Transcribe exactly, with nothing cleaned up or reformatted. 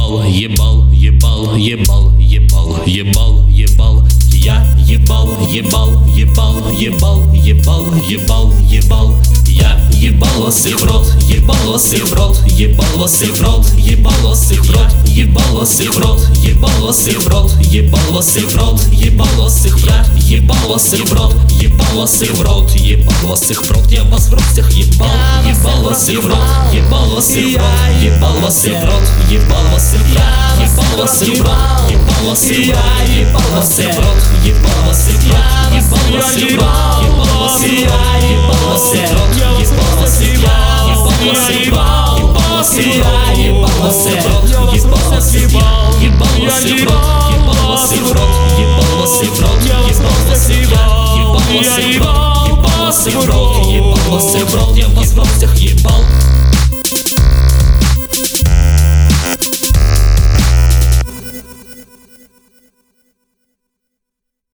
ебал, ебал, ебал, ебал, ебал, ебал, ебал. Я ебал, ебал, ебал, ебал, ебал, ебал, ебал. Я ебал вас их в рот, ебал вас их в рот, ебал вас их в рот, ебал вас их в рот, ебал вас их в рот, ебал вас их в рот, ебал вас их в рот, ебал вас их в рот, ебал вас их в рот, ебал вас их в рот, ебал вас их в рот, я вас в рот всех ебал, ебал вас их в рот, ебал вас их в рот, ебал вас их в рот, ебал вас их в рот, ебал вас их в рот, ебал вас их в рот, ебал вас их в рот, ебал вас их в рот, ебал вас их в рот, ебал вас их в рот, ебал вас их в рот, ебал вас их в рот, ебал вас их в рот, ебал вас их в рот, ебал вас их в рот.